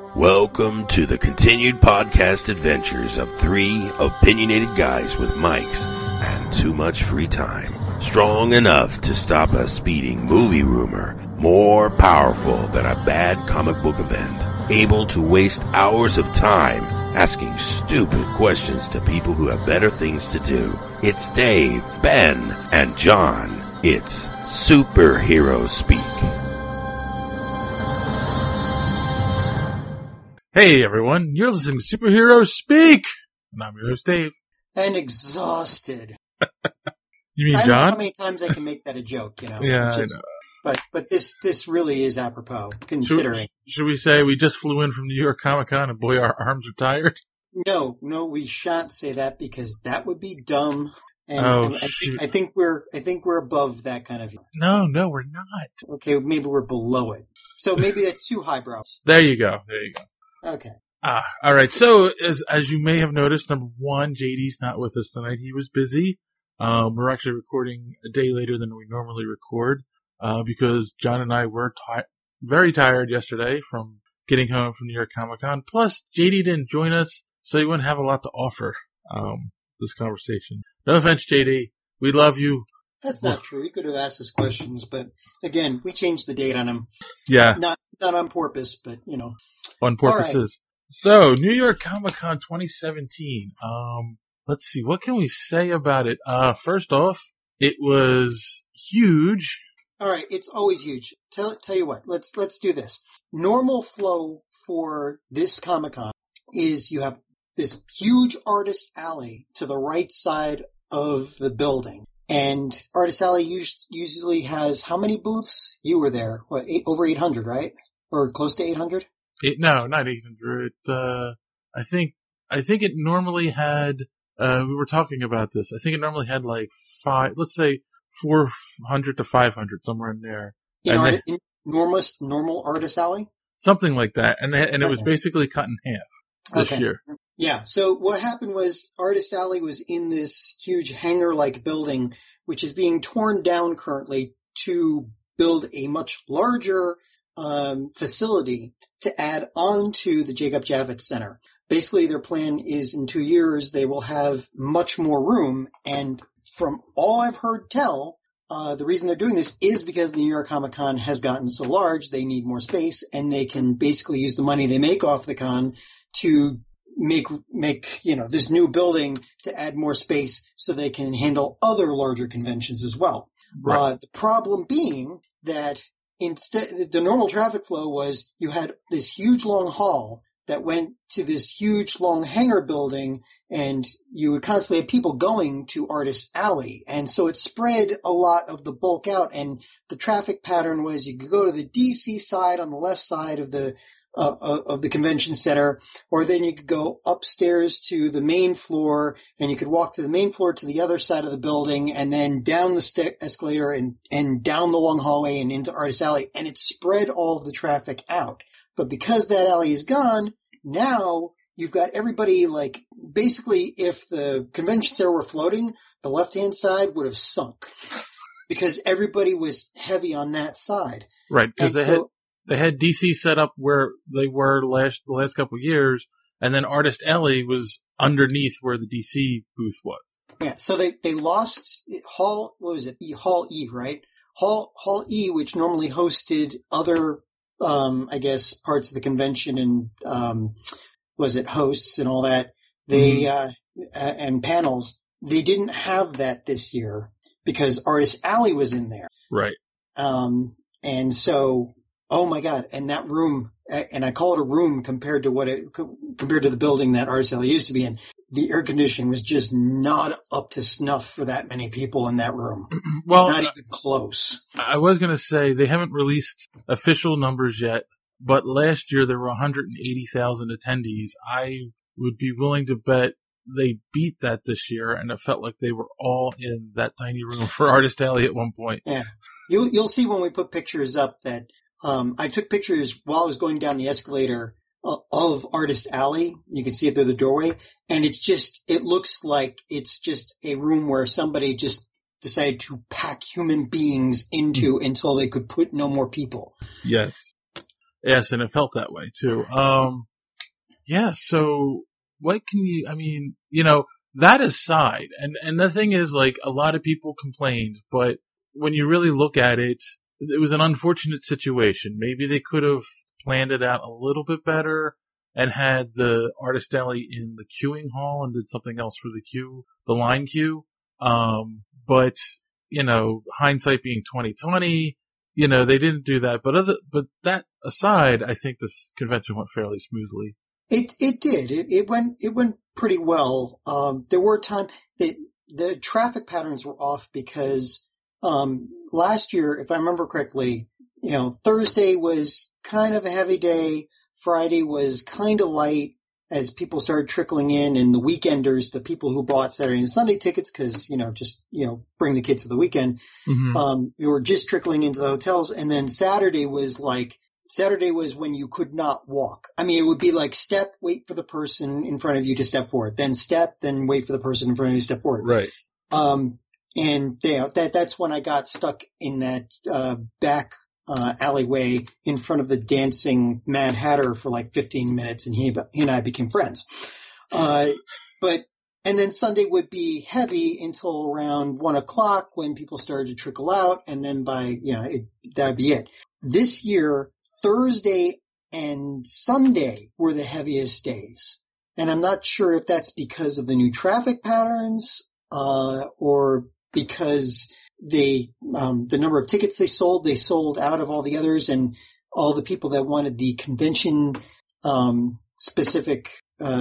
Welcome to the continued podcast adventures of three opinionated guys with mics and too much free time. Strong enough to stop a speeding movie rumor, more powerful than a bad comic book event, able to waste hours of time asking stupid questions to people who have better things to do. It's Dave, Ben, and John. It's Superhero Speak. Hey everyone, you're listening to Superhero Speak! And I'm your host Dave. And exhausted. You mean I don't John? know how many times I can make that a joke, you know. Yeah, I know. But this really is apropos, considering. Should we say we just flew in from New York Comic Con and boy, our arms are tired? No, we shan't say that because that would be dumb. And, shoot. I think we're above that kind of. No, we're not. Okay, maybe we're below it. So maybe that's too highbrow. There you go. Okay. Alright, so as you may have noticed, number one, JD's not with us tonight. He was busy. We're actually recording a day later than we normally record, because John and I were very tired yesterday from getting home from New York Comic Con. Plus, JD didn't join us, so he wouldn't have a lot to offer, this conversation. No offense, JD. We love you. That's not true. He could have asked us questions, but again, we changed the date on him. Yeah. Not on purpose, but you know. On purposes. Right. So, New York Comic Con 2017. Let's see. What can we say about it? First off, it was huge. All right. It's always huge. Tell you what. Let's do this. Normal flow for this Comic Con is you have this huge artist alley to the right side of the building. And Artist Alley usually has how many booths? You were there. What, over 800, right? Or close to 800? No, not 800. I think it normally had, we were talking about this. I think it normally had like let's say 400 to 500, somewhere in there. In normal Artist Alley? Something like that. And it was basically cut in half this year. Yeah. So what happened was Artist Alley was in this huge hangar-like building, which is being torn down currently to build a much larger facility to add on to the Jacob Javits Center. Basically, their plan is in 2 years they will have much more room. And from all I've heard tell, the reason they're doing this is because the New York Comic Con has gotten so large, they need more space, and they can basically use the money they make off the con to make this new building to add more space so they can handle other larger conventions as well. Right. The problem being that instead, the normal traffic flow was you had this huge long hall that went to this huge long hangar building, and you would constantly have people going to Artist Alley. And so it spread a lot of the bulk out, and the traffic pattern was you could go to the DC side on the left side of the convention center, or then you could go upstairs to the main floor, and you could walk to the main floor to the other side of the building, and then down the escalator and down the long hallway and into Artist Alley, and it spread all of the traffic out. But because that alley is gone, now you've got everybody, like, basically if the convention center were floating, the left-hand side would have sunk because everybody was heavy on that side. Right, because they had DC set up where they were the last couple of years, and then Artist Alley was underneath where the DC booth was. Yeah, so they lost Hall, what was it? Hall E, right? Hall E, which normally hosted other, I guess, parts of the convention and, was it hosts and all that? They, and panels. They didn't have that this year because Artist Alley was in there. Right. And so, oh my God. And that room, and I call it a room compared to the building that Artist Alley used to be in. The air conditioning was just not up to snuff for that many people in that room. Well, not even close. I was going to say they haven't released official numbers yet, but last year there were 180,000 attendees. I would be willing to bet they beat that this year, and it felt like they were all in that tiny room for Artist Alley at one point. Yeah. You'll see when we put pictures up that I took pictures while I was going down the escalator of Artist Alley. You can see it through the doorway, and it looks like it's just a room where somebody just decided to pack human beings into until they could put no more people. Yes. Yes, and it felt that way too. Yeah, so what can you, I mean, that aside, and the thing is, like, a lot of people complained, but when you really look at it, it was an unfortunate situation. Maybe they could have planned it out a little bit better and had the artist alley in the queuing hall and did something else for the line queue. But, hindsight being 2020, they didn't do that. But that aside, I think this convention went fairly smoothly. It did. It went pretty well. There were times that the traffic patterns were off because, last year, if I remember correctly, Thursday was kind of a heavy day. Friday was kind of light as people started trickling in, and the weekenders, the people who bought Saturday and Sunday tickets, cause, bring the kids for the weekend, you were just trickling into the hotels. And then Saturday was when you could not walk. I mean, it would be like step, wait for the person in front of you to step forward, then step, then wait for the person in front of you to step forward. Right. And that's when I got stuck in that, back, alleyway in front of the dancing Mad Hatter for like 15 minutes, and he and I became friends. And then Sunday would be heavy until around 1:00 when people started to trickle out, and then that'd be it. This year, Thursday and Sunday were the heaviest days. And I'm not sure if that's because of the new traffic patterns, or because the number of tickets they sold out of all the others, and all the people that wanted the convention, specific,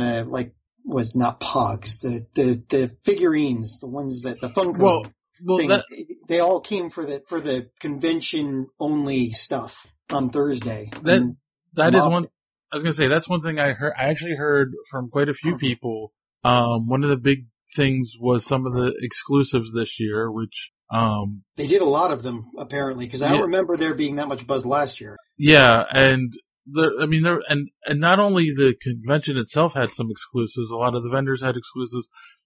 was not Pogs, the figurines, the ones that the Funko things, they all came for the convention only stuff on Thursday. That is one, I was going to say, that's one thing I actually heard from quite a few people. One of the big things was some of the exclusives this year, which, they did a lot of them apparently, because I don't remember there being that much buzz last year. Yeah. And and not only the convention itself had some exclusives, a lot of the vendors had exclusives.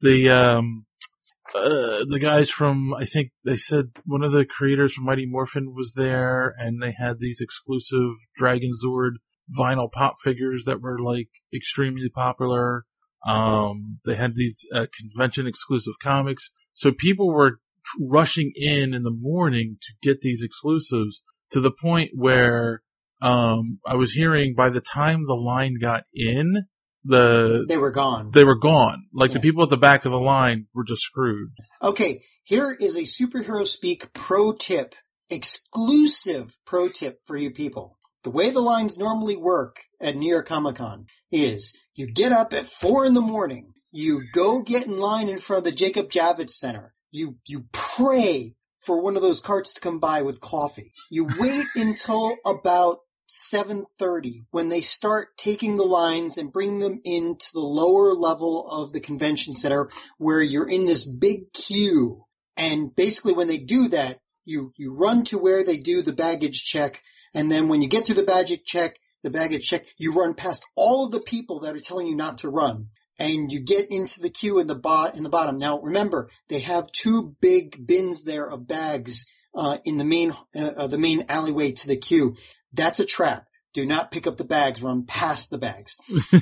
The guys from, I think they said one of the creators from Mighty Morphin was there, and they had these exclusive Dragon Zord vinyl pop figures that were like extremely popular. They had these convention exclusive comics. So people were rushing in the morning to get these exclusives, to the point where I was hearing by the time the line got in, they were gone. Like the people at the back of the line were just screwed. Okay, here is a superhero speak pro tip, exclusive pro tip for you people. The way the lines normally work at New York Comic Con is you get up at 4 a.m, you go get in line in front of the Jacob Javits Center. You pray for one of those carts to come by with coffee. You wait until about 7:30 when they start taking the lines and bring them into the lower level of the convention center, where you're in this big queue. And basically when they do that, you run to where they do the baggage check. And then when you get to the baggage check, you run past all of the people that are telling you not to run. And you get into the queue in the bottom. Now remember, they have 2 big bins there of bags, in the main alleyway to the queue. That's a trap. Do not pick up the bags, run past the bags.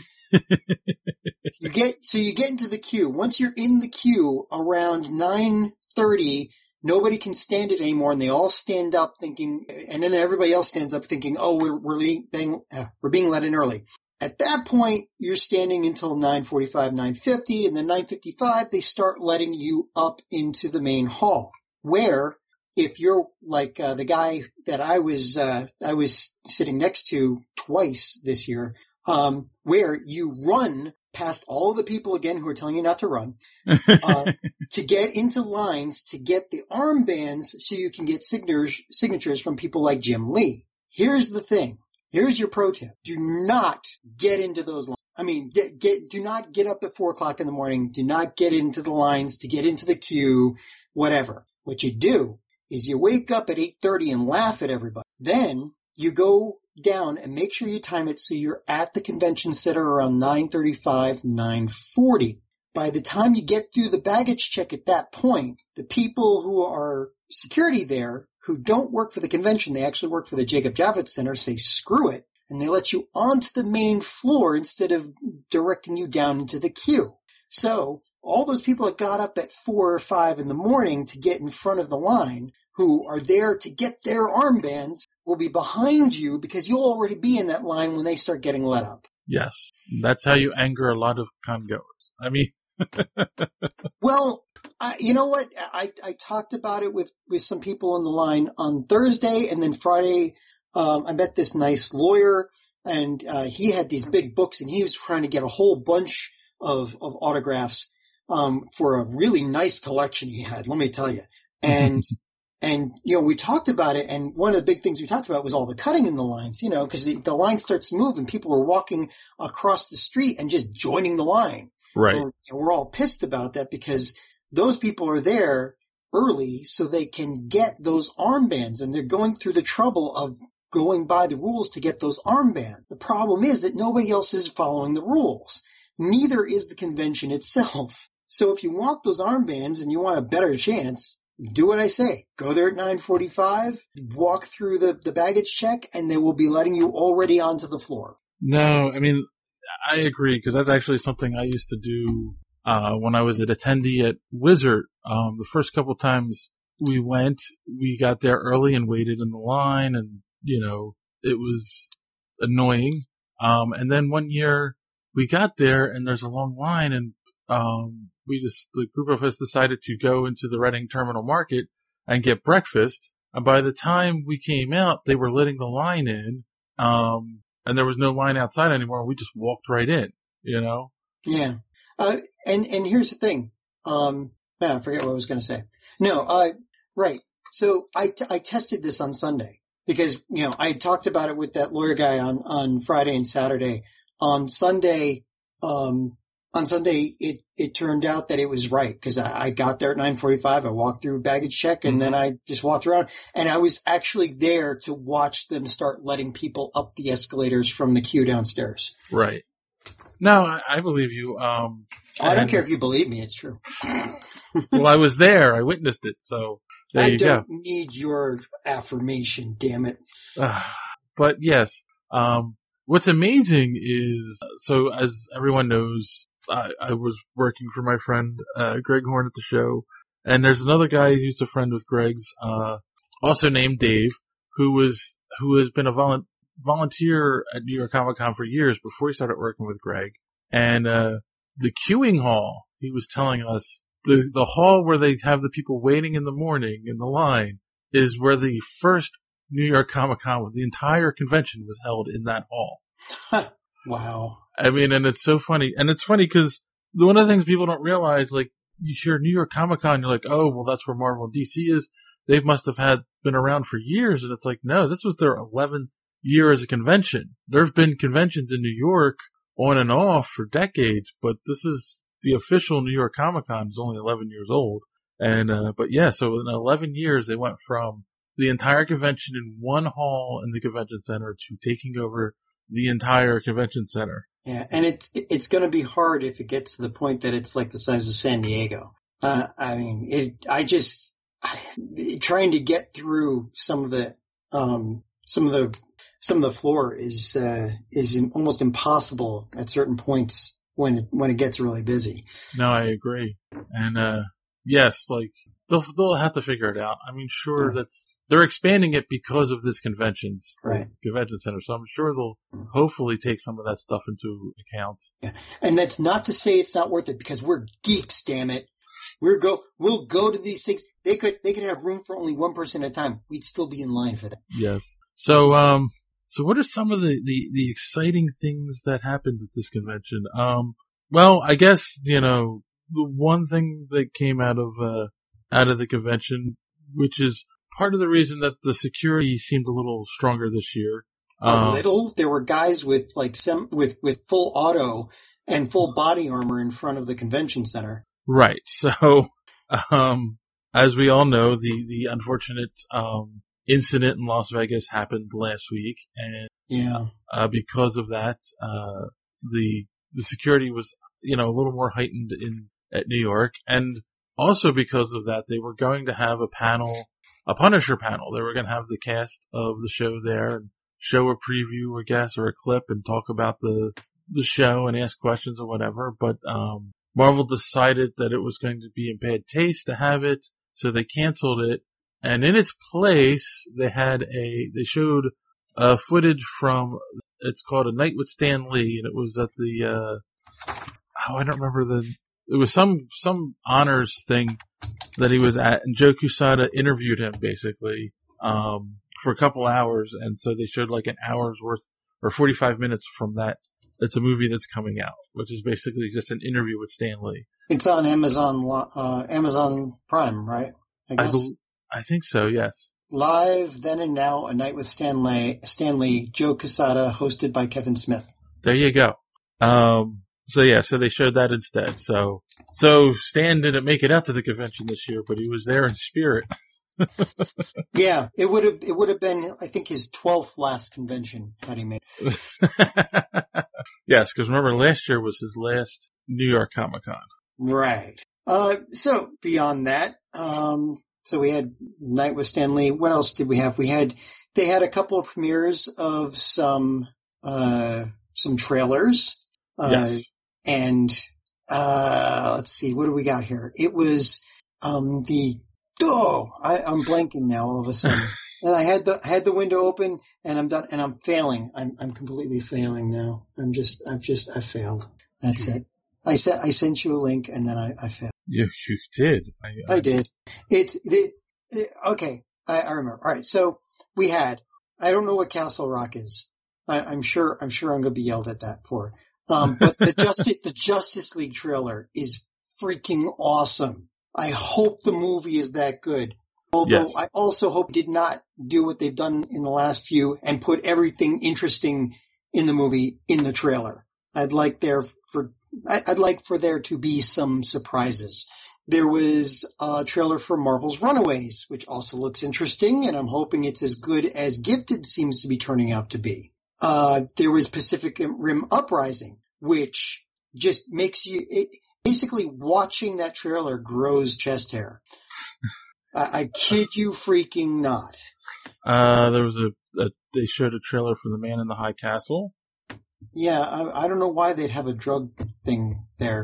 You get into the queue. Once you're in the queue around 9:30, nobody can stand it anymore, and they all stand up thinking, and then everybody else stands up thinking, oh, we're being let in early. At that point, you're standing until 9:45, 9:50, and then 9:55, they start letting you up into the main hall, where if you're like the guy that I was sitting next to twice this year, where you run past all of the people again who are telling you not to run, to get into lines to get the armbands so you can get signatures from people like Jim Lee. Here's the thing. Here's your pro tip. Do not get into those lines. I mean, do not get up at 4:00 in the morning. Do not get into the lines to get into the queue, whatever. What you do is you wake up at 8:30 and laugh at everybody. Then you go down and make sure you time it so you're at the convention center around 9:35, 9:40. By the time you get through the baggage check at that point, the people who are security there, who don't work for the convention, they actually work for the Jacob Javits Center, say screw it, and they let you onto the main floor instead of directing you down into the queue. So all those people that got up at 4 or 5 in the morning to get in front of the line, who are there to get their armbands, will be behind you because you'll already be in that line when they start getting let up. Yes. That's how you anger a lot of congoers. I mean, well, you know what? I talked about it with some people on the line on Thursday, and then Friday, I met this nice lawyer, and he had these big books, and he was trying to get a whole bunch of autographs for a really nice collection he had, let me tell you. And we talked about it, and one of the big things we talked about was all the cutting in the lines, because the line starts to move and people are walking across the street and just joining the line. Right. We're all pissed about that because those people are there early so they can get those armbands, and they're going through the trouble of going by the rules to get those armbands. The problem is that nobody else is following the rules. Neither is the convention itself. So if you want those armbands and you want a better chance, do what I say. Go there at 9:45, walk through the baggage check, and they will be letting you already onto the floor. No, I mean, I agree, because that's actually something I used to do when I was an attendee at Wizard. The first couple times we went, we got there early and waited in the line, and, it was annoying. And then one year we got there and there's a long line, and the group of us decided to go into the Reading Terminal Market and get breakfast. And by the time we came out, they were letting the line in, and there was no line outside anymore. We just walked right in, Yeah. And here's the thing. I forget what I was going to say. No, right. So I tested this on Sunday because, I talked about it with that lawyer guy on Friday and Saturday. On Sunday, it turned out that it was right because I got there at 9:45. I walked through baggage check, and then I just walked around, and I was actually there to watch them start letting people up the escalators from the queue downstairs. Right. No, I believe you. I don't care if you believe me. It's true. Well, I was there. I witnessed it. So there you go. I don't need your affirmation, damn it. But yes, what's amazing is, so as everyone knows, I was working for my friend, Greg Horn at the show, and there's another guy who's a friend with Greg's, also named Dave, who has been a volunteer at New York Comic Con for years before he started working with Greg. And, the queuing hall, he was telling us, the hall where they have the people waiting in the morning in the line is where the first New York Comic Con with the entire convention was held, in that hall. Wow. I mean, and it's so funny. And it's funny because one of the things people don't realize, like, you hear New York Comic Con, you're like, oh, well, that's where Marvel and DC is. They must have been around for years. And it's like, no, this was their 11th year as a convention. There have been conventions in New York on and off for decades, but this is the official New York Comic Con is only 11 years old. And, but yeah, so in 11 years, they went from the entire convention in one hall in the convention center to taking over the entire convention center. Yeah, and it's going to be hard if it gets to the point that it's like the size of San Diego. I mean, trying to get through some of the floor is almost impossible at certain points when it gets really busy. No, I agree. And, yes, like, they'll have to figure it out. I mean, sure, they're expanding it because of this convention center. So I'm sure they'll hopefully take some of that stuff into account. Yeah. And that's not to say it's not worth it, because we're geeks, damn it. We'll go to these things. They could have room for only one person at a time. We'd still be in line for that. Yes. So what are some of the exciting things that happened at this convention? Well, I guess, the one thing that came out of the convention, which is part of the reason that the security seemed a little stronger this year. There were guys with with full auto and full body armor in front of the convention center. Right. So, as we all know, the unfortunate, incident in Las Vegas happened last week. And, because of that, the security was, a little more heightened at New York. And also because of that, they were going to have a Punisher panel. They were going to have the cast of the show there. And show a preview, I guess, or a clip and talk about the show and ask questions or whatever. But Marvel decided that it was going to be in bad taste to have it, so they canceled it. And in its place, they showed footage from, it's called A Night with Stan Lee, and it was at the I don't remember it was some honors thing that he was at, and Joe Quesada interviewed him basically for a couple hours, and so they showed like an hour's worth or 45 minutes from that. It's a movie that's coming out, which is basically just an interview with Stan Lee. It's on Amazon Prime, right? I guess. I think so, yes. Live, Then and Now, A Night with Stan Lee, Joe Quesada, hosted by Kevin Smith. There you go. So they showed that instead. So Stan didn't make it out to the convention this year, but he was there in spirit. Yeah, it would have been, I think, his 12th last convention had he made. Yes, because remember last year was his last New York Comic-Con. Right. So beyond that, so we had Night with Stan Lee. What else did we have? They had a couple of premieres of some trailers. Yes. And, let's see, what do we got here? It was, I'm blanking now all of a sudden. And I had the window open and I'm done and I'm failing. I'm completely failing now. I failed. That's it. I sent you a link and then I failed. You did. I did. Okay. I remember. All right. So we had, I don't know what Castle Rock is. I'm sure I'm going to be yelled at that for. But the Justice League trailer is freaking awesome. I hope the movie is that good. Although yes. I also hope did not do what they've done in the last few and put everything interesting in the movie in the trailer. I'd like for there to be some surprises. There was a trailer for Marvel's Runaways, which also looks interesting, and I'm hoping it's as good as Gifted seems to be turning out to be. There was Pacific Rim Uprising, which just makes basically watching that trailer grows chest hair. I kid you freaking not. There was they showed a trailer for The Man in the High Castle. Yeah, I don't know why they'd have a drug thing there.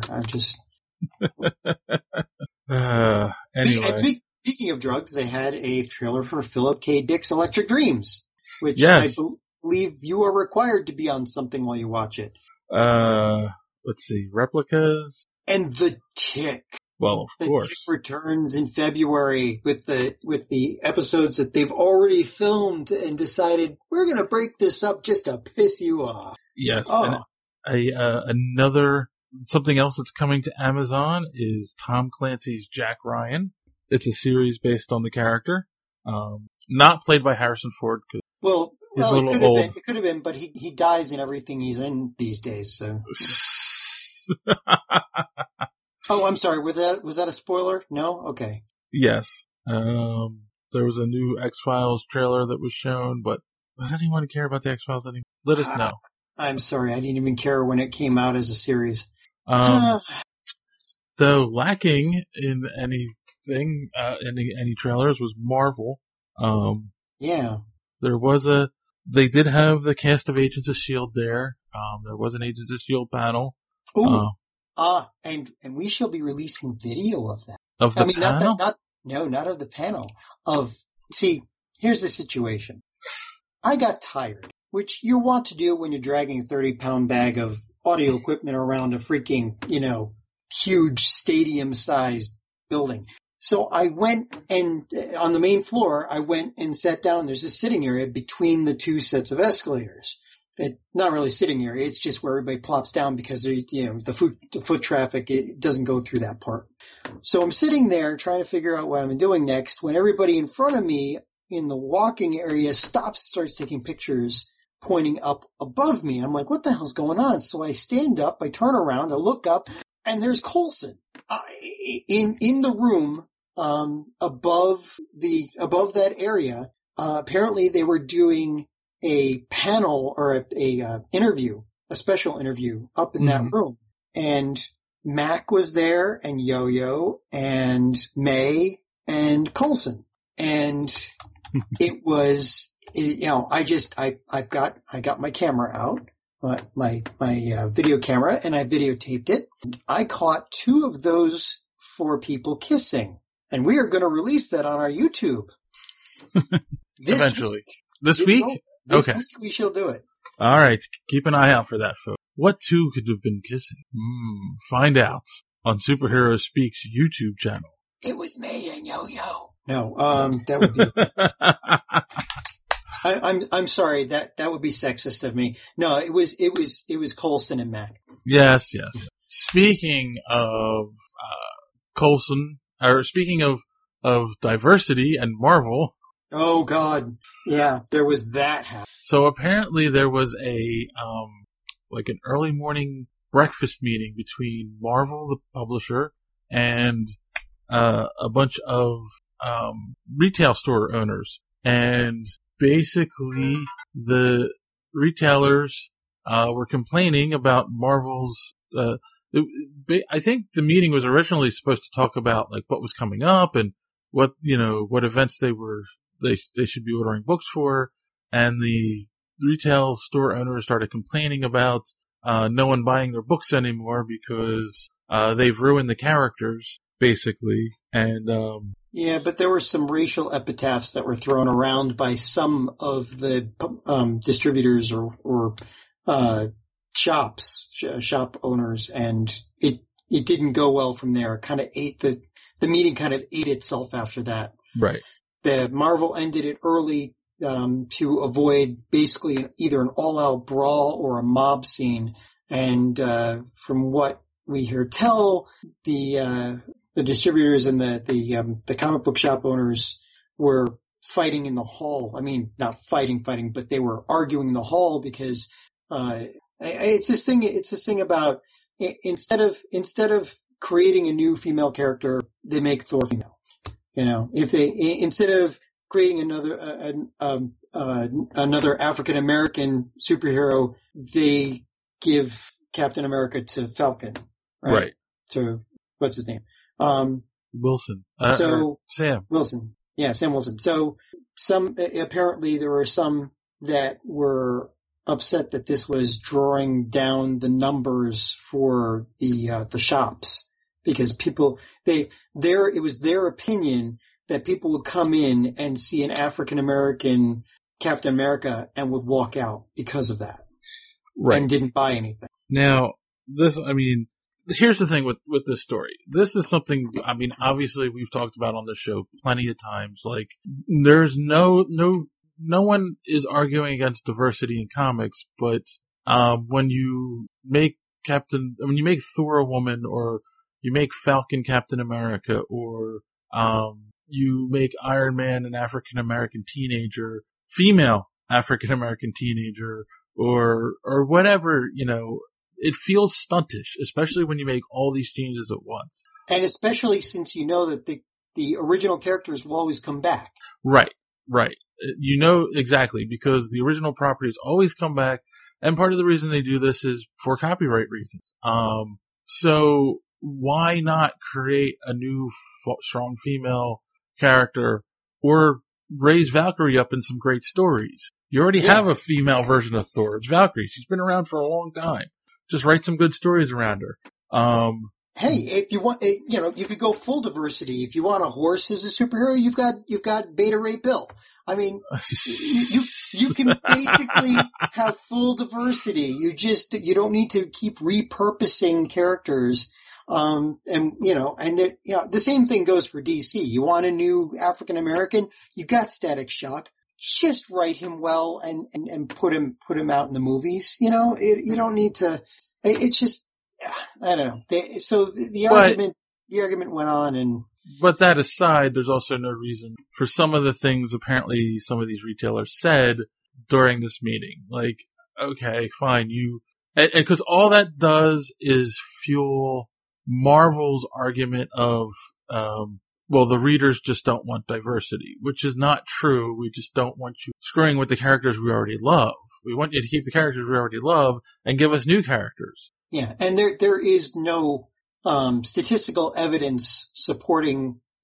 Anyway. Speaking of drugs, they had a trailer for Philip K. Dick's Electric Dreams, which yes. I believe you are required to be on something while you watch it. Let's see, Replicas. And The Tick. Well, of course. The Tick returns in February with the episodes that they've already filmed and decided we're going to break this up just to piss you off. Yes. Oh. And something else that's coming to Amazon is Tom Clancy's Jack Ryan. It's a series based on the character. Not played by Harrison Ford. Well, he's a little old. It could have been, but he dies in everything he's in these days, so. Oh, I'm sorry. Was that a spoiler? No? Okay. Yes. There was a new X-Files trailer that was shown, but does anyone care about the X-Files anymore? Let us know. I'm sorry. I didn't even care when it came out as a series. Though lacking in anything, any trailers was Marvel. Yeah. They did have the cast of Agents of S.H.I.E.L.D. there. There was an Agents of S.H.I.E.L.D. panel. Ooh. And we shall be releasing video of that. Of the panel? Not of the panel. See, here's the situation. I got tired, which you want to do when you're dragging a 30-pound bag of audio equipment around a freaking, huge stadium-sized building. So I went and on the main floor, I went and sat down. There's a sitting area between the two sets of escalators. Not really sitting area. It's just where everybody plops down because the foot traffic, it doesn't go through that part. So I'm sitting there trying to figure out what I'm doing next when everybody in front of me in the walking area stops and starts taking pictures pointing up above me. I'm like, what the hell's going on? So I stand up, I turn around, I look up, and there's Coulson in the room above that area. Apparently they were doing a panel or a special interview up in that room. And Mac was there and Yo-Yo and May and Coulson. and it was, I got my camera out, my video camera, and I videotaped it. I caught 2 of those 4 people kissing, and we are going to release that on our YouTube. Eventually. This week? This week we shall do it. All right. Keep an eye out for that, folks. What 2 could have been kissing? Find out on Superhero Speaks YouTube channel. It was me and Yo-Yo. No, that would be. I'm sorry. That would be sexist of me. No, it was Coulson and Mac. Yes. Speaking of Coulson, or speaking of diversity and Marvel. Oh God, yeah, there was that happen. So apparently there was a like an early morning breakfast meeting between Marvel, the publisher, and a bunch of retail store owners, and basically the retailers were complaining about Marvel's. I think the meeting was originally supposed to talk about like what was coming up and what events they should be ordering books for, and the retail store owners started complaining about no one buying their books anymore because they've ruined the characters basically, and yeah, but there were some racial epitaphs that were thrown around by some of the distributors or shop owners, and it didn't go well from there. It kind of the meeting kind of ate itself after that. Right. The Marvel ended it early to avoid basically either an all-out brawl or a mob scene, and from what we hear tell, the distributors and the comic book shop owners were fighting in the hall. I mean, not fighting, but they were arguing in the hall because it's this thing about instead of creating a new female character, they make Thor female. If they instead of creating another African American superhero, they give Captain America to Falcon, right? To what's his name? Wilson. Sam Wilson. Yeah, Sam Wilson. So apparently there were some that were upset that this was drawing down the numbers for the shops, because it was their opinion that people would come in and see an African American Captain America and would walk out because of that. Right. And didn't buy anything. Now, here's the thing with this story. This is something, obviously we've talked about on the show plenty of times. Like, there's no one is arguing against diversity in comics, but when you make Thor a woman, or you make Falcon Captain America, or you make Iron Man an African American teenager, female African American teenager, or whatever, it feels stuntish, especially when you make all these changes at once. And especially since you know that the original characters will always come back. Right. Exactly, because the original properties always come back, and part of the reason they do this is for copyright reasons. So why not create a new strong female character, or raise Valkyrie up in some great stories? You already have a female version of Thor. It's Valkyrie. She's been around for a long time. Just write some good stories around her. Hey, if you want, you could go full diversity. If you want a horse as a superhero, you've got Beta Ray Bill. I mean, you can basically have full diversity. You don't need to keep repurposing characters. The same thing goes for DC. You want a new African American, you got Static Shock. Just write him well and put him out in the movies. You don't need to. It's just, I don't know. The argument went on, and. But that aside, there's also no reason for some of the things apparently some of these retailers said during this meeting. Like, okay, fine, because all that does is fuel Marvel's argument of, the readers just don't want diversity, which is not true. We just don't want you screwing with the characters we already love. We want you to keep the characters we already love and give us new characters. Yeah, and there is no statistical evidence supporting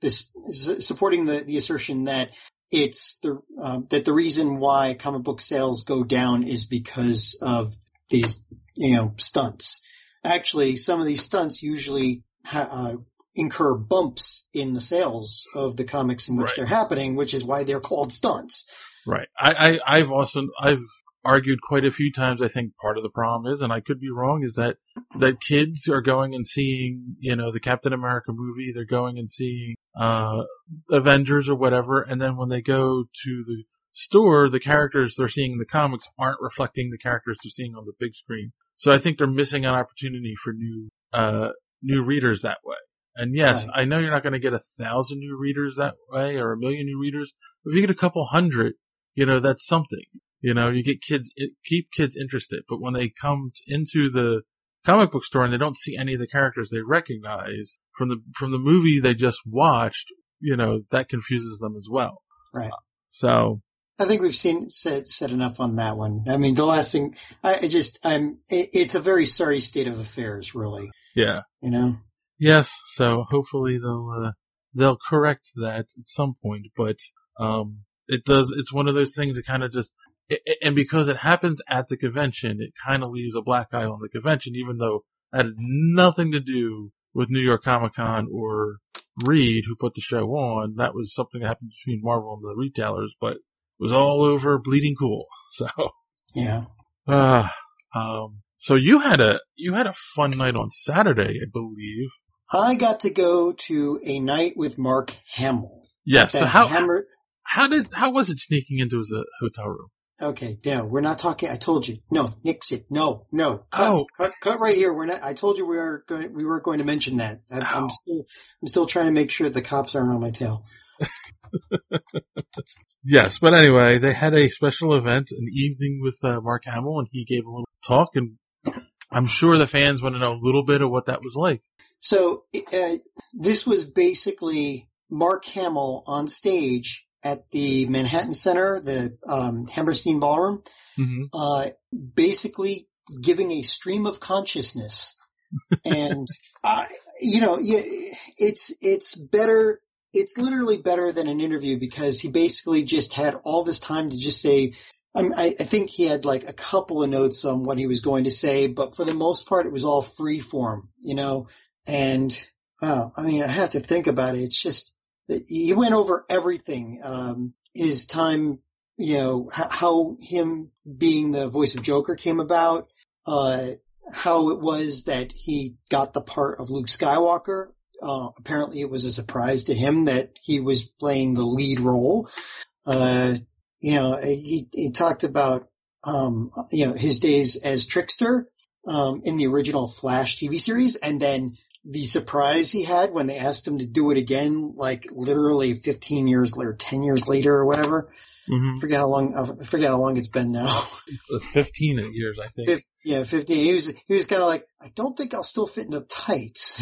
supporting the assertion that it's that the reason why comic book sales go down is because of these, stunts. Actually, some of these stunts usually incur bumps in the sales of the comics in which they're happening, which is why they're called stunts. Right. I've argued quite a few times. I think part of the problem is, and I could be wrong, is that kids are going and seeing, the Captain America movie. They're going and seeing Avengers or whatever, and then when they go to the store, the characters they're seeing in the comics aren't reflecting the characters they're seeing on the big screen. So I think they're missing an opportunity for new readers that way. And yes, I know you're not going to get 1,000 new readers that way or 1 million new readers. But if you get a couple hundred, that's something. You get keep kids interested. But when they come into the comic book store and they don't see any of the characters they recognize from the movie they just watched, that confuses them as well. Right. So I think we've said enough on that one. I mean, the last thing, it's a very sorry state of affairs, really. Yeah. Yes. So hopefully they'll correct that at some point, but, it's one of those things that kind of just, and because it happens at the convention, it kind of leaves a black eye on the convention, even though that had nothing to do with New York Comic Con or Reed, who put the show on. That was something that happened between Marvel and the retailers, but it was all over Bleeding Cool. So yeah. So you had a fun night on Saturday, I believe. I got to go to a night with Mark Hamill. Yes. So how was it sneaking into his hotel room? Okay, no, we're not talking. I told you, no, nix it, no. Cut right here. We're not. I told you we weren't going to mention that. I'm still trying to make sure the cops aren't on my tail. Yes, but anyway, they had a special event, an evening with Mark Hamill, and he gave a little talk, and I'm sure the fans want to know a little bit of what that was like. So this was basically Mark Hamill on stage at the Manhattan Center, the Hammerstein Ballroom, basically giving a stream of consciousness. And, it's better. It's literally better than an interview because he basically just had all this time to just say, I think he had like a couple of notes on what he was going to say, but for the most part, it was all free form, and wow, I mean, I have to think about it. It's just, he went over everything, his time, how him being the voice of Joker came about, how it was that he got the part of Luke Skywalker. Apparently it was a surprise to him that he was playing the lead role. He talked about, his days as Trickster, in the original Flash TV series, and then the surprise he had when they asked him to do it again, like literally 15 years later, 10 years later or whatever. Mm-hmm. I forget how long it's been now. 15 years, I think. 15. He was kind of like, I don't think I'll still fit into tights.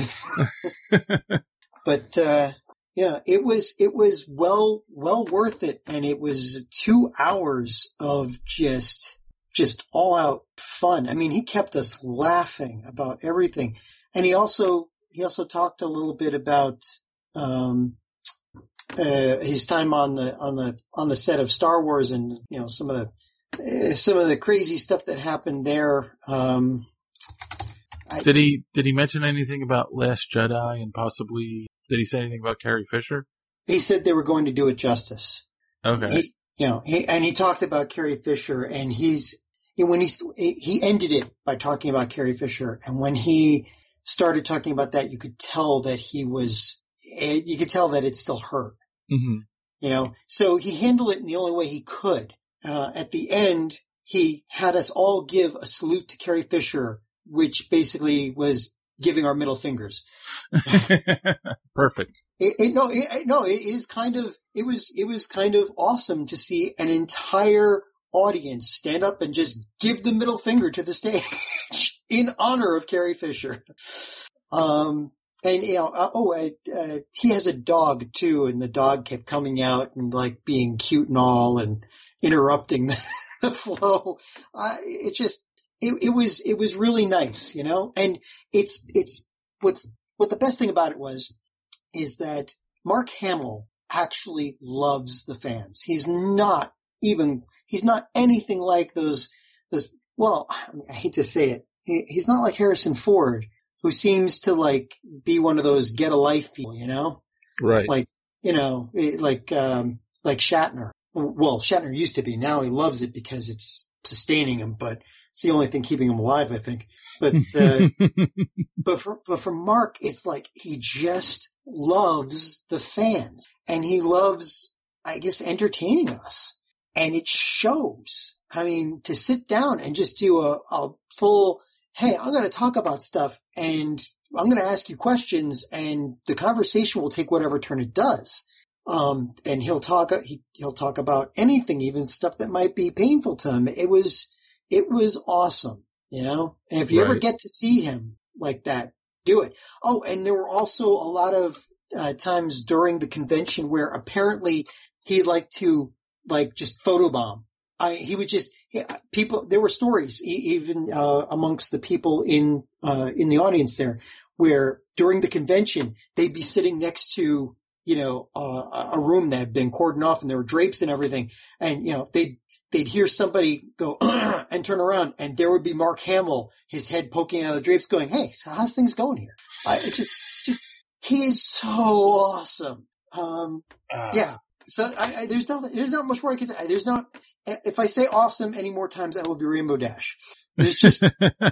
But, it was well worth it. And it was 2 hours of just all out fun. I mean, he kept us laughing about everything. And he also talked a little bit about, his time on the set of Star Wars and, some of the crazy stuff that happened there. Did he mention anything about Last Jedi and possibly, did he say anything about Carrie Fisher? He said they were going to do it justice. Okay. He talked about Carrie Fisher, and he ended it by talking about Carrie Fisher. And when he started talking about that, you could tell that it still hurt. Mm-hmm. So he handled it in the only way he could. At the end, he had us all give a salute to Carrie Fisher, which basically was giving our middle fingers. Perfect. It was kind of awesome to see an entire audience stand up and just give the middle finger to the stage in honor of Carrie Fisher. He has a dog too, and the dog kept coming out and like being cute and all and interrupting the flow. It was really nice, and what the best thing about it is that Mark Hamill actually loves the fans. He's not anything like those, well, I hate to say it. He's not like Harrison Ford, who seems to like be one of those get a life people, you know? Right. Like Shatner. Well, Shatner used to be. Now he loves it because it's sustaining him, but it's the only thing keeping him alive, I think. But, but for Mark, it's like he just loves the fans, and he loves, I guess, entertaining us. And it shows. I mean, to sit down and just do a full, hey, I'm going to talk about stuff and I'm going to ask you questions, and the conversation will take whatever turn it does. And he'll talk about anything, even stuff that might be painful to him. It was awesome, you know? And if you ever get to see him like that, do it. Oh, and there were also a lot of times during the convention where apparently he liked to just photobomb. There were stories even amongst the people in the audience there, where during the convention they'd be sitting next to, you know, a room that had been cordoned off and there were drapes and everything, and you know they'd hear somebody go and turn around, and there would be Mark Hamill, his head poking out of the drapes, going, "Hey, so how's things going here?" He is so awesome. Yeah. So there's not much more I can say. If I say awesome any more times, I will be Rainbow Dash. It's just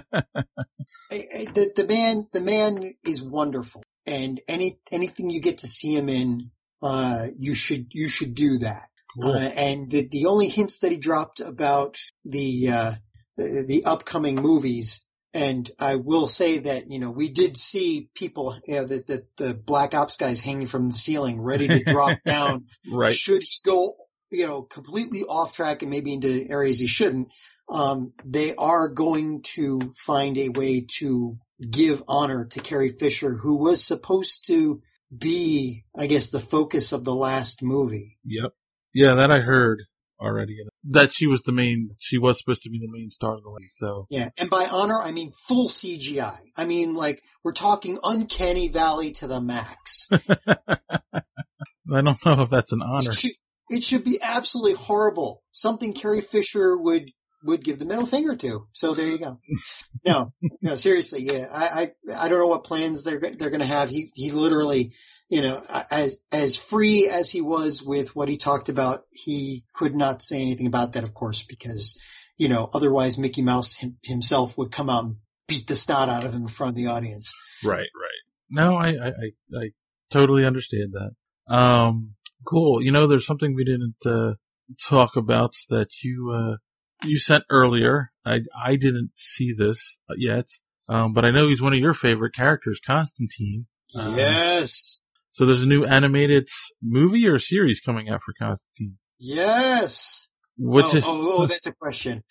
the man is wonderful, and anything you get to see him in, you should do that. Cool. And the only hints that he dropped about the upcoming movies. And I will say that, you know, we did see people, you know, the Black Ops guys hanging from the ceiling, ready to drop down. Right. Should he go, you know, completely off track and maybe into areas he shouldn't, they are going to find a way to give honor to Carrie Fisher, who was supposed to be, I guess, the focus of the last movie. Yep. Yeah, that I heard already. That she was supposed to be the main star of the league, so. Yeah, and by honor, I mean full CGI. I mean, like, we're talking Uncanny Valley to the max. I don't know if that's an honor. It should be absolutely horrible. Something Carrie Fisher would give the middle finger to. So there you go. No, seriously, yeah. I don't know what plans they're going to have. He literally, you know, as free as he was with what he talked about, he could not say anything about that, of course, because, you know, otherwise Mickey Mouse himself would come out and beat the snot out of him in front of the audience. Right. No, I totally understand that. Cool. You know, there's something we didn't talk about that you sent earlier. I didn't see this yet, but I know he's one of your favorite characters, Constantine. Yes. So there's a new animated movie or series coming out for Constantine. Yes. That's a question.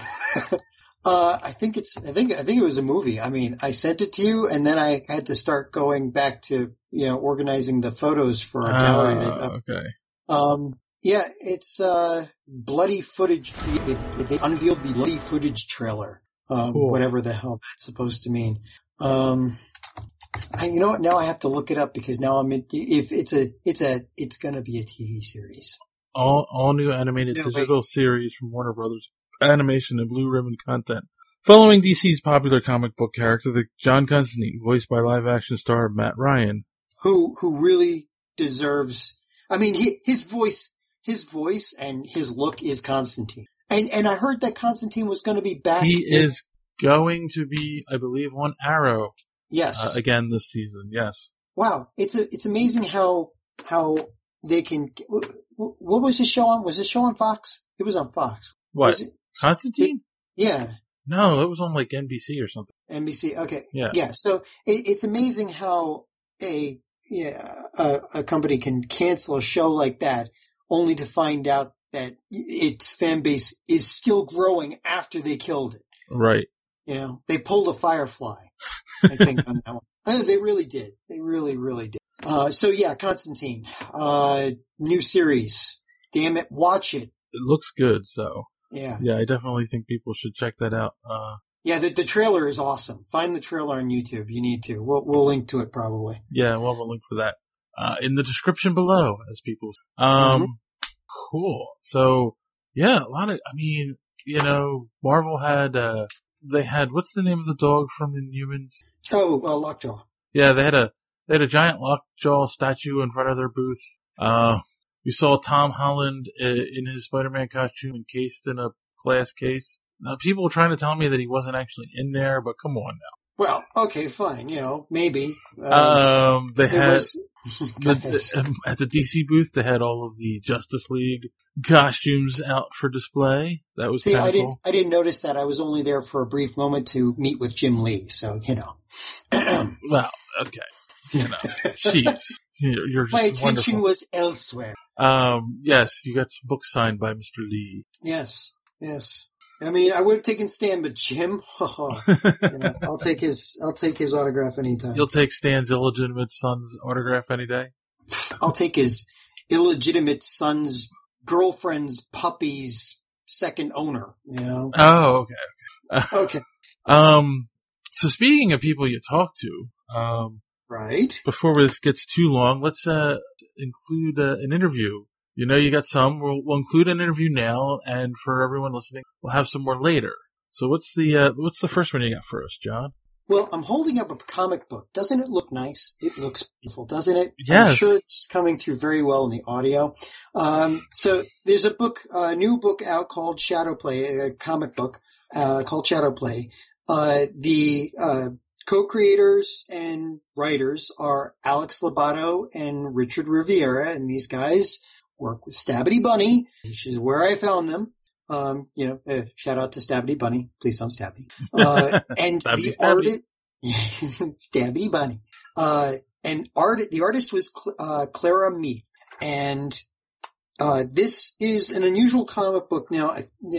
I think it was a movie. I mean, I sent it to you, and then I had to start going back to, you know, organizing the photos for our gallery. Okay. Yeah, it's bloody footage. They unveiled the bloody footage trailer. Cool. Whatever the hell that's supposed to mean. You know what? Now I have to look it up because now if it's gonna be a TV series. All new animated digital series from Warner Brothers Animation and Blue Ribbon Content, following DC's popular comic book character, the John Constantine, voiced by live action star Matt Ryan, who really deserves. I mean, his voice and his look is Constantine. And I heard that Constantine was going to be back. He is going to be, I believe, on Arrow. Yes. Again this season. Yes. Wow. It's amazing how they can. What was his show on? Was his show on Fox? It was on Fox. What? Constantine? Yeah. No, it was on like NBC or something. NBC. Okay. Yeah. Yeah. So it's amazing how a company can cancel a show like that only to find out that its fan base is still growing after they killed it. Right. You know, they pulled a Firefly, I think, on that one. They really did. They really, really did. So yeah, Constantine, new series. Damn it, watch it. It looks good, so. Yeah. Yeah, I definitely think people should check that out. Yeah, the trailer is awesome. Find the trailer on YouTube. You need to. We'll link to it probably. Yeah, we'll have a link for that. in the description below, as people. Cool. So yeah, a lot of. I mean, Marvel had. They had, what's the name of the dog from Inhumans? Oh, Lockjaw. Yeah, they had a giant Lockjaw statue in front of their booth. You saw Tom Holland in his Spider-Man costume encased in a glass case. Now, people were trying to tell me that he wasn't actually in there, but come on now. Well, okay, fine. Maybe. They had at the DC booth. They had all of the Justice League costumes out for display. That was I cool. didn't notice that. I was only there for a brief moment to meet with Jim Lee. So Well, okay. Jeez, you're just my attention wonderful. was elsewhere. Yes, you got some books signed by Mr. Lee. Yes. I mean, I would have taken Stan, but Jim, I'll take his autograph anytime. You'll take Stan's illegitimate son's autograph any day? I'll take his illegitimate son's girlfriend's puppy's second owner, Oh, okay. Okay. So speaking of people you talk to, right. Before this gets too long, let's include an interview. You got some. We'll include an interview now, and for everyone listening, we'll have some more later. So what's the first one you got for us, John? Well, I'm holding up a comic book. Doesn't it look nice? It looks beautiful, doesn't it? Yes. I'm sure it's coming through very well in the audio. So there's a new book out called Shadowplay, a comic book called Shadowplay. The co-creators and writers are Alex Lobato and Richard Riviera, and these guys work with Stabby Bunny, which is where I found them. Shout out to Stabby Bunny. Please don't stab me. And the artist, Stabby Bunny. The artist was Clara Meath. And this is an unusual comic book. Now,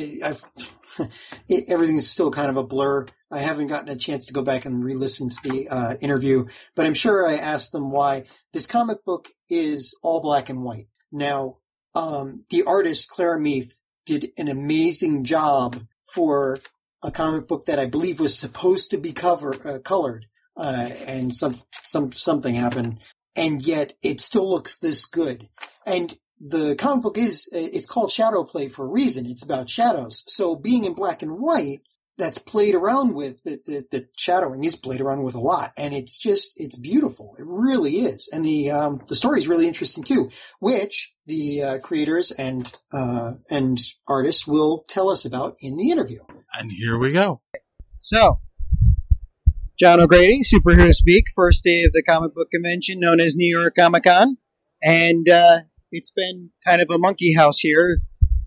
everything's still kind of a blur. I haven't gotten a chance to go back and re-listen to the interview, but I'm sure I asked them why. This comic book is all black and white. Now, the artist, Clara Meath, did an amazing job for a comic book that I believe was supposed to be colored, and something happened, and yet it still looks this good. And the comic book it's called Shadowplay for a reason. It's about shadows. So being in black and white, that's played around with, the shadowing is played around with a lot, and it's beautiful. It really is. And the story is really interesting too, which the creators and artists will tell us about in the interview. And here we go. So, John O'Grady, Superhero Speak, first day of the comic book convention known as New York Comic Con, and it's been kind of a monkey house here.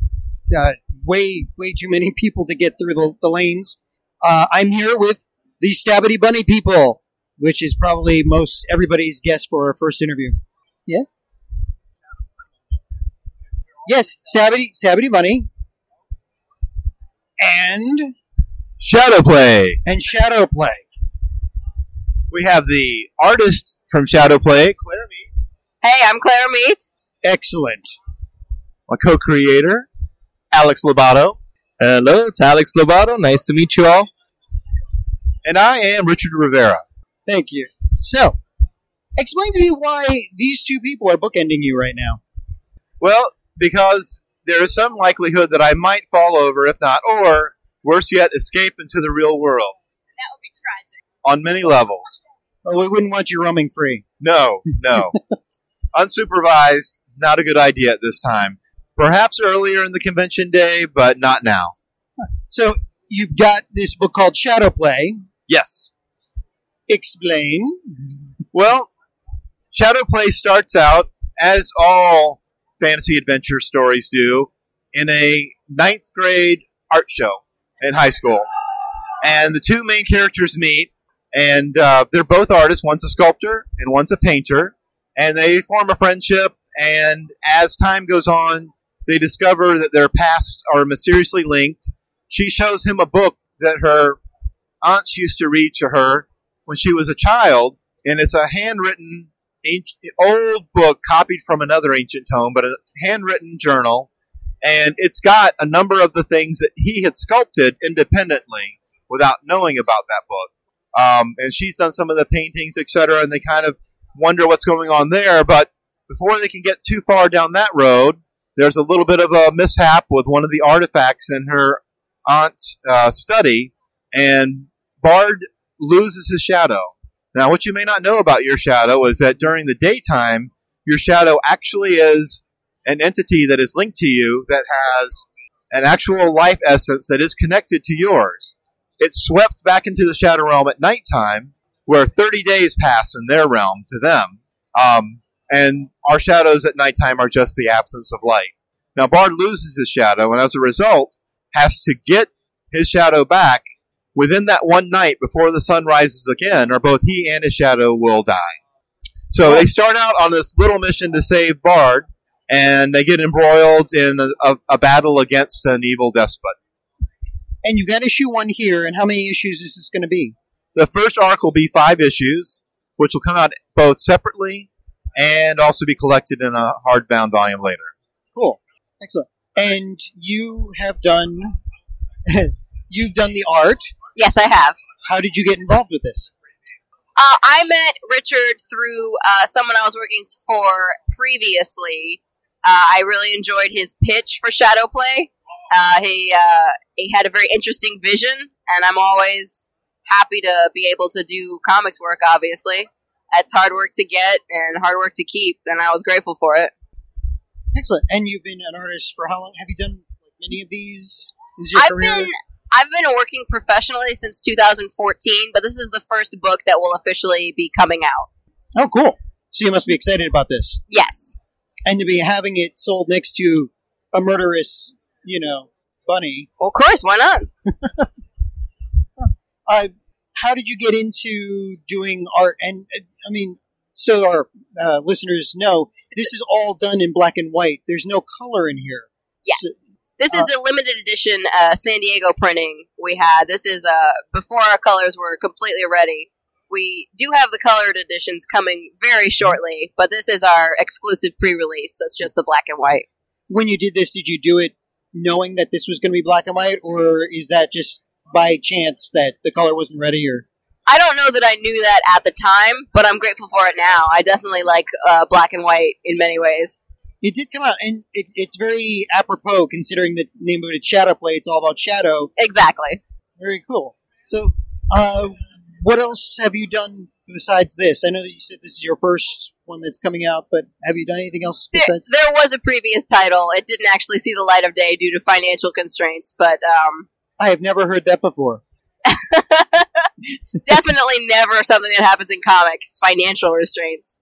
Way too many people to get through the lanes. I'm here with the Stabby Bunny people, which is probably most everybody's guess for our first interview. Yes? Yes, Stabby Bunny. And Shadowplay. Shadowplay. We have the artist from Shadowplay, Clara Meath. Hey, I'm Clara Meath. Excellent. My co-creator, Alex Lobato. Hello, it's Alex Lobato. Nice to meet you all. And I am Richard Rivera. Thank you. So, explain to me why these two people are bookending you right now. Well, because there is some likelihood that I might fall over, if not, or worse yet, escape into the real world. That would be tragic. On many levels. Well, we wouldn't want you roaming free. No. Unsupervised, not a good idea at this time. Perhaps earlier in the convention day, but not now. So, you've got this book called Shadowplay. Yes. Explain. Well, Shadowplay starts out, as all fantasy adventure stories do, in a 9th grade art show in high school. And the two main characters meet, and they're both artists. One's a sculptor, and one's a painter. And they form a friendship, and as time goes on, they discover that their pasts are mysteriously linked. She shows him a book that her aunts used to read to her when she was a child, and it's a handwritten, old book copied from another ancient tome, but a handwritten journal, and it's got a number of the things that he had sculpted independently without knowing about that book. And she's done some of the paintings, etc., and they kind of wonder what's going on there. But before they can get too far down that road, there's a little bit of a mishap with one of the artifacts in her aunt's study, and Bard loses his shadow. Now, what you may not know about your shadow is that during the daytime, your shadow actually is an entity that is linked to you that has an actual life essence that is connected to yours. It's swept back into the shadow realm at nighttime, where 30 days pass in their realm to them. And our shadows at nighttime are just the absence of light. Now, Bard loses his shadow, and as a result, has to get his shadow back within that one night before the sun rises again, or both he and his shadow will die. So they start out on this little mission to save Bard, and they get embroiled in a battle against an evil despot. And you've got issue 1 here, and how many issues is this going to be? The first arc will be 5 issues, which will come out both separately and also be collected in a hardbound volume later. Cool. Excellent. And you have done... you've done the art. Yes, I have. How did you get involved with this? I met Richard through someone I was working for previously. I really enjoyed his pitch for Shadowplay. He had a very interesting vision, and I'm always happy to be able to do comics work, obviously. It's hard work to get and hard work to keep, and I was grateful for it. Excellent. And you've been an artist for how long? Have you done many of these? Is your career? I've been working professionally since 2014, but this is the first book that will officially be coming out. Oh, cool. So you must be excited about this. Yes. And to be having it sold next to a murderous, bunny. Well, of course, why not? How did you get into doing art? And, so our listeners know, this is all done in black and white. There's no color in here. Yes. So, this is the limited edition San Diego printing we had. This is before our colors were completely ready. We do have the colored editions coming very shortly, but this is our exclusive pre-release. That's just the black and white. When you did this, did you do it knowing that this was going to be black and white, or is that just by chance that the color wasn't ready? Or I don't know that I knew that at the time, but I'm grateful for it now. I definitely like black and white in many ways. It did come out, and it's very apropos considering the name of it, Shadowplay. It's all about shadow. Exactly. Very cool. So, what else have you done besides this? I know that you said this is your first one that's coming out, but have you done anything else besides? There was a previous title. It didn't actually see the light of day due to financial constraints, but I have never heard that before. Definitely never something that happens in comics. Financial restraints.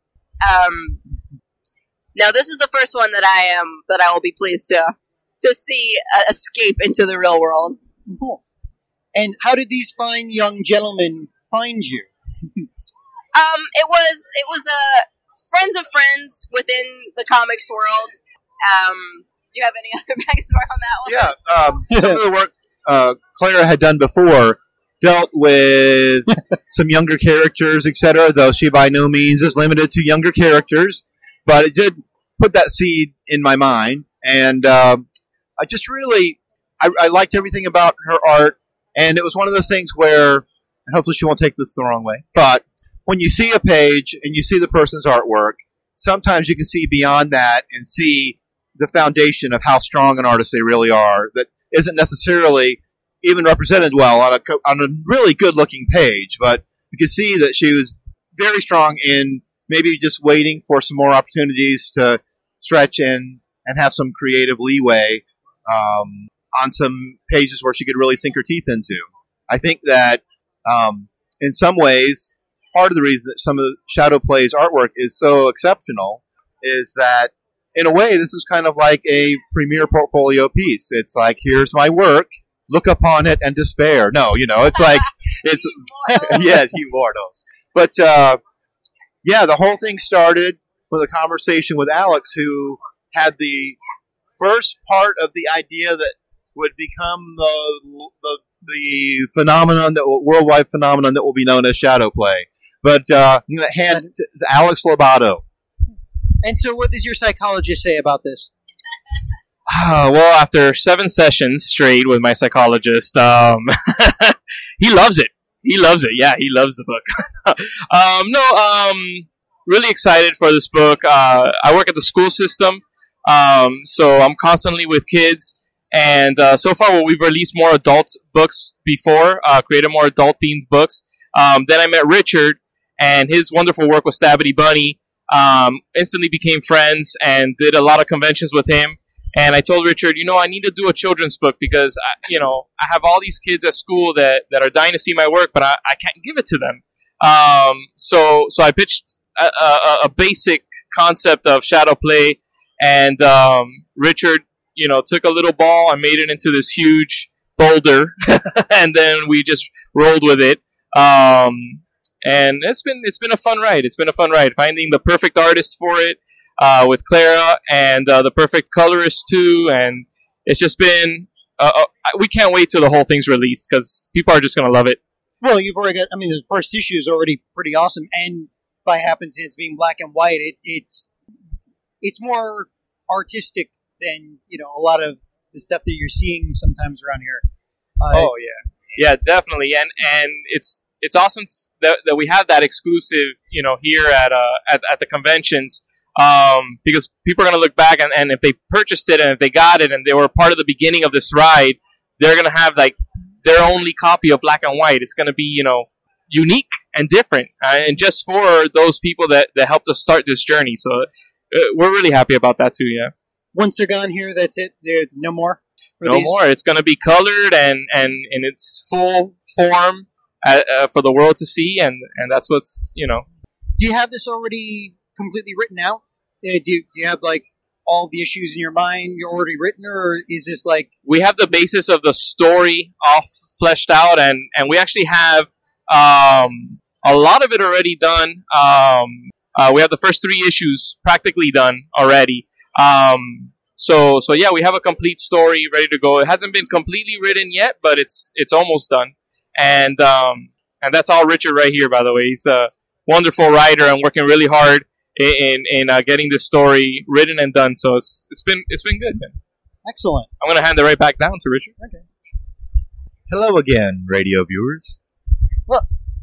No, this is the first one that I will be pleased to see escape into the real world. Cool. And how did these fine young gentlemen find you? It was friends of friends within the comics world. Do you have any other backstory on that one? Yeah, some of the work Clara had done before dealt with some younger characters, etc., though she by no means is limited to younger characters. But it did put that seed in my mind, and I just really, I liked everything about her art, and it was one of those things where, and hopefully she won't take this the wrong way, but when you see a page and you see the person's artwork, sometimes you can see beyond that and see the foundation of how strong an artist they really are that isn't necessarily even represented well on a really good-looking page, but you can see that she was very strong in maybe just waiting for some more opportunities to stretch in and have some creative leeway on some pages where she could really sink her teeth into. I think that in some ways, part of the reason that some of Shadowplay's artwork is so exceptional is that, in a way, this is kind of like a premier portfolio piece. It's like, here's my work, look upon it and despair. No, it's like, it's, yes, you mortals. But, yeah, the whole thing started with a conversation with Alex, who had the first part of the idea that would become the phenomenon, worldwide phenomenon that will be known as Shadowplay. But I'm going to hand to Alex Lobato. And so what does your psychologist say about this? Well, after 7 sessions straight with my psychologist, he loves it. He loves it. Yeah, he loves the book. really excited for this book. I work at the school system, so I'm constantly with kids. And so far, we've released more adult books before, created more adult-themed books. Then I met Richard, and his wonderful work with Stabity Bunny. Instantly became friends and did a lot of conventions with him. And I told Richard, I need to do a children's book because, I have all these kids at school that are dying to see my work, but I can't give it to them. So I pitched a basic concept of shadow play, and Richard, took a little ball and made it into this huge boulder, and then we just rolled with it. And it's been a fun ride. It's been a fun ride finding the perfect artist for it, with Clara, and the perfect colorist too. And it's just been, we can't wait till the whole thing's released because people are just going to love it. Well, you've already got, the first issue is already pretty awesome. And by happenstance being black and white, it's more artistic than, a lot of the stuff that you're seeing sometimes around here. Oh, yeah. Yeah, definitely. And it's awesome that we have that exclusive, here at the conventions, because people are going to look back and if they purchased it and if they got it and they were part of the beginning of this ride, they're going to have their only copy of black and white. It's going to be, unique and different, and just for those people that helped us start this journey. So we're really happy about that too. Yeah. Once they're gone here, that's it. There's no more. No more. It's going to be colored and in its full form for the world to see, and that's what's Do you have this already completely written out? Do you have all the issues in your mind you're already written, or is this we have the basis of the story all fleshed out, and we actually have a lot of it already done. We have the first 3 issues practically done already. So yeah, we have a complete story ready to go. It hasn't been completely written yet, but it's almost done. And that's all Richard right here, by the way. He's a wonderful writer and working really hard in getting this story written and done. So it's been good, man. Excellent. I'm going to hand it right back down to Richard. Okay. Hello again, radio viewers. Well,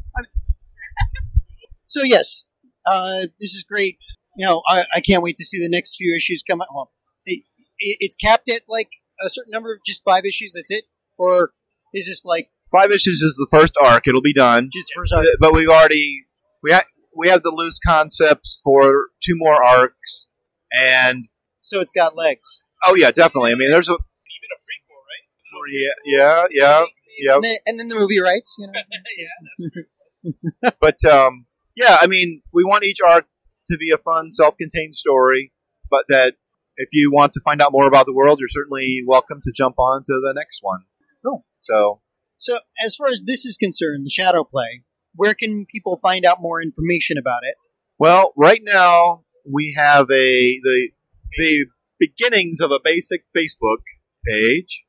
so yes, this is great. I can't wait to see the next few issues come out. Well, it's capped at a certain number of just 5 issues. That's it, or is this 5 issues is the first arc. It'll be done. Just first arc. But we've already we have the loose concepts for 2 more arcs, and so it's got legs. Oh yeah, definitely. There's even a prequel, right? Yeah. And then the movie rights. Yeah, that's But we want each arc to be a fun, self-contained story, but that if you want to find out more about the world, you're certainly welcome to jump on to the next one. Cool. So as far as this is concerned, the Shadow Play, where can people find out more information about it? Well, right now we have the beginnings of a basic Facebook page.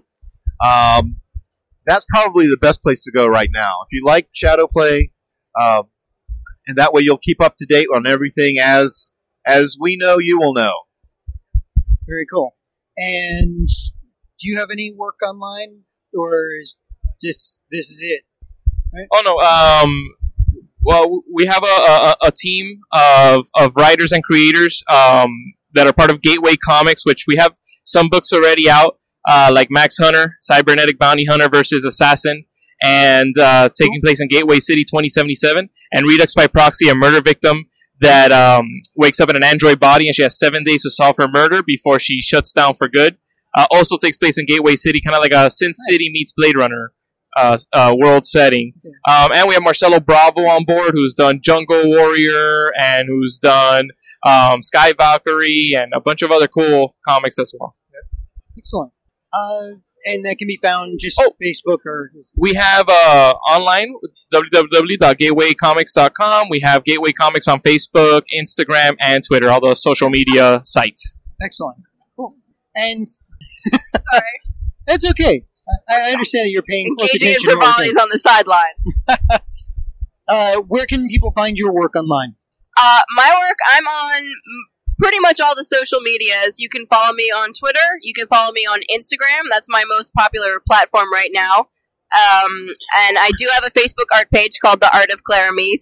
That's probably the best place to go right now. If you like Shadow Play, and that way you'll keep up to date on everything as we know you will know. Very cool. And do you have any work online, or is this is it? Right? Oh no. Well, we have a team of writers and creators that are part of Gateway Comics, which we have some books already out, like Max Hunter, Cybernetic Bounty Hunter versus Assassin, and taking place in Gateway City 2077, and Redux by Proxy, a murder victim that wakes up in an android body, and she has 7 days to solve her murder before she shuts down for good. Also takes place in Gateway City, kind of like a Sin City meets Blade Runner world setting. And we have Marcelo Bravo on board, who's done Jungle Warrior and who's done Sky Valkyrie and a bunch of other cool comics as well. Excellent. And that can be found just Facebook or... We have online, www.gatewaycomics.com. We have Gateway Comics on Facebook, Instagram, and Twitter, all those social media sites. Excellent. Cool. And... Sorry. That's okay. I understand that you're paying close Engaging attention in frivolities on the sideline. Where can people find your work online? My work, I'm on pretty much all the social medias. You can follow me on Twitter. You can follow me on Instagram. That's my most popular platform right now. And I do have a Facebook art page called The Art of Clara Meath.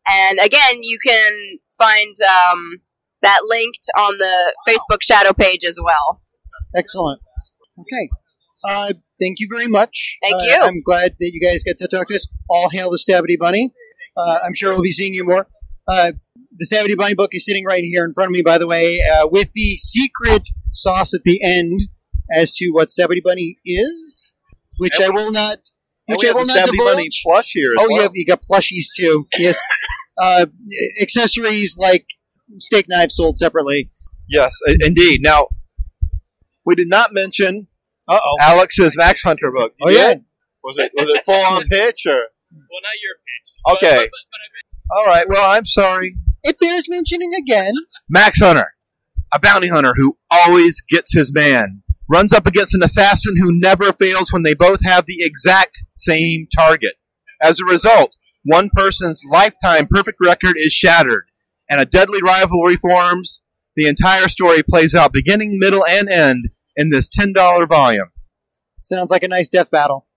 And again, you can find that linked on the Facebook Shadow page as well. Excellent. Okay. Thank you very much. Thank you. I'm glad that you guys get to talk to us. All hail the Stabity Bunny. I'm sure we'll be seeing you more. The Stabity Bunny book is sitting right here in front of me, by the way, with the secret sauce at the end as to what Stabity Bunny is, which I will not. Which I will not Stabity divulge. Bunny plush here. As Oh, well. you got plushies too. Yes. Accessories like steak knives sold separately. Yes, indeed. Now, we did not mention Alex's Max Hunter book. You did? Was it full on pitch or? Well, not your pitch. Okay. All right. Well, I'm sorry. It bears mentioning again. Max Hunter, a bounty hunter who always gets his man, runs up against an assassin who never fails when they both have the exact same target. As a result, one person's lifetime perfect record is shattered, and a deadly rivalry forms. The entire story plays out beginning, middle, and end in this $10 volume. Sounds like a nice death battle.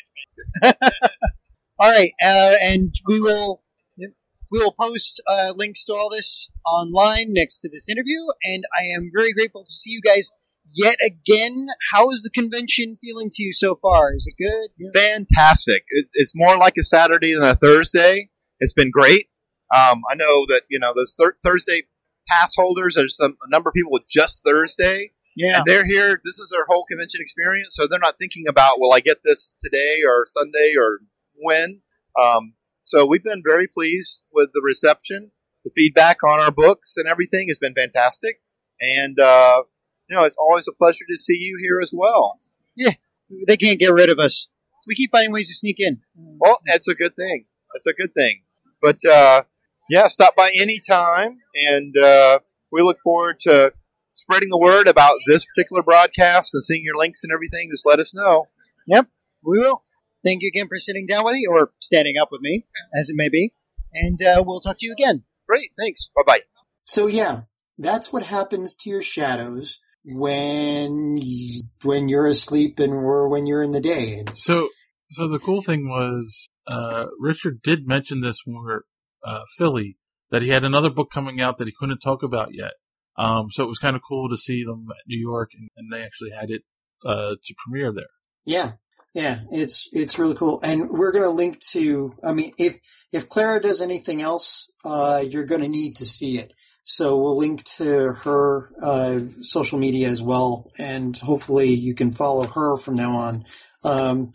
All right, and we will post links to all this online next to this interview, and I am very grateful to see you guys yet again. How is the convention feeling to you so far? Is it good? Yeah. Fantastic. It's more like a Saturday than a Thursday. It's been great. I know that, those Thursday pass holders, there's a number of people with just Thursday. Yeah. And they're here. This is their whole convention experience. So they're not thinking about, will I get this today or Sunday or when? So we've been very pleased with the reception. The feedback on our books and everything has been fantastic. And, it's always a pleasure to see you here as well. Yeah. They can't get rid of us. We keep finding ways to sneak in. Well, that's a good thing. That's a good thing. But, stop by any time. And we look forward to spreading the word about this particular broadcast and seeing your links and everything. Just let us know. Yep, we will. Thank you again for sitting down with me, or standing up with me, as it may be. And we'll talk to you again. Great, thanks. Bye-bye. So yeah, that's what happens to your shadows when you're asleep or when you're in the day. So the cool thing was, Richard did mention this when we were Philly, that he had another book coming out that he couldn't talk about yet. So it was kind of cool to see them at New York, and they actually had it to premiere there. Yeah, it's really cool. And we're going to link to, if Clara does anything else, you're going to need to see it. So we'll link to her social media as well, and hopefully you can follow her from now on. And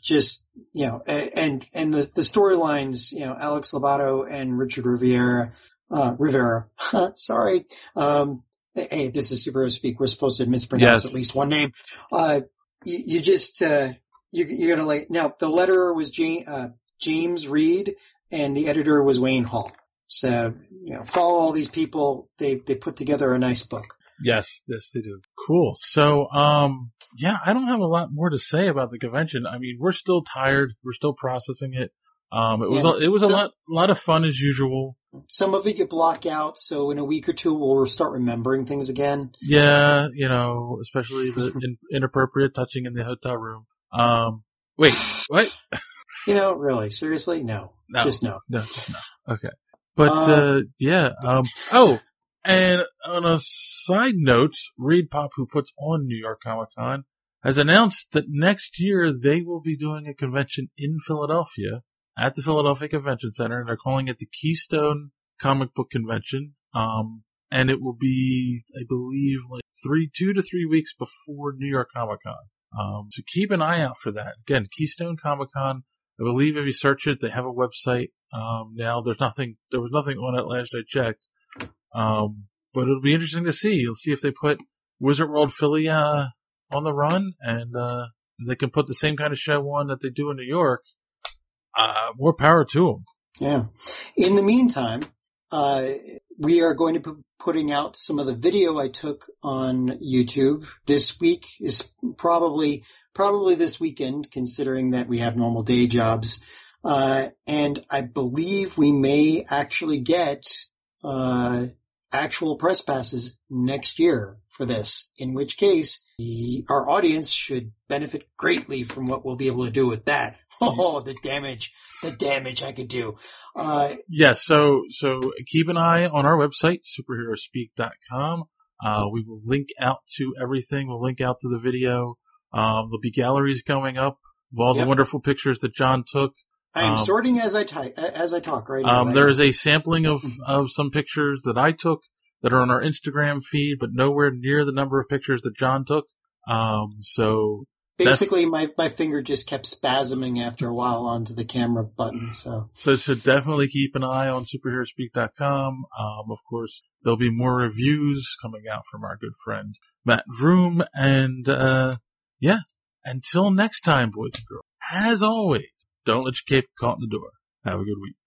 the storylines, Alex Lobato and Richard Rivera, sorry. Hey, this is Superhero Speak. We're supposed to mispronounce at least one name. You're gonna now the letterer was James Reed and the editor was Wayne Hall. So, follow all these people. They put together a nice book. Yes, they do. Cool. So, I don't have a lot more to say about the convention. I mean, we're still tired. We're still processing it. It was a lot of fun as usual. Some of it you block out, so in a week or two we'll start remembering things again. Yeah, especially the inappropriate touching in the hotel room. Wait, what? Really, seriously? No. Just no. No, just no. Okay. But, and on a side note, Reed Pop, who puts on New York Comic Con, has announced that next year they will be doing a convention in Philadelphia at the Philadelphia Convention Center, and they're calling it the Keystone Comic Book Convention. And it will be, I believe, 2 to 3 weeks before New York Comic Con. So keep an eye out for that. Again, Keystone Comic Con. I believe if you search it, they have a website. Now there was nothing on it last I checked. But it'll be interesting to see. You'll see if they put Wizard World Philly, on the run, and, they can put the same kind of show on that they do in New York. More power to them. Yeah. In the meantime, we are going to be putting out some of the video I took on YouTube. This week is probably this weekend, considering that we have normal day jobs. And I believe we may actually get actual press passes next year for this, in which case our audience should benefit greatly from what we'll be able to do with that Oh, the damage I could do. Yes, so keep an eye on our website, superheroespeak.com. We will link out to everything. We'll link out to the video. There'll be galleries going up of all the wonderful pictures that John took. I'm sorting as I talk right now. There is a sampling of some pictures that I took that are on our Instagram feed, but nowhere near the number of pictures that John took. So basically, my finger just kept spasming after a while onto the camera button. So definitely keep an eye on superheroespeak.com. Of course, there'll be more reviews coming out from our good friend Matt Vroom. And until next time, boys and girls, as always, don't let your cape get caught in the door. Have a good week.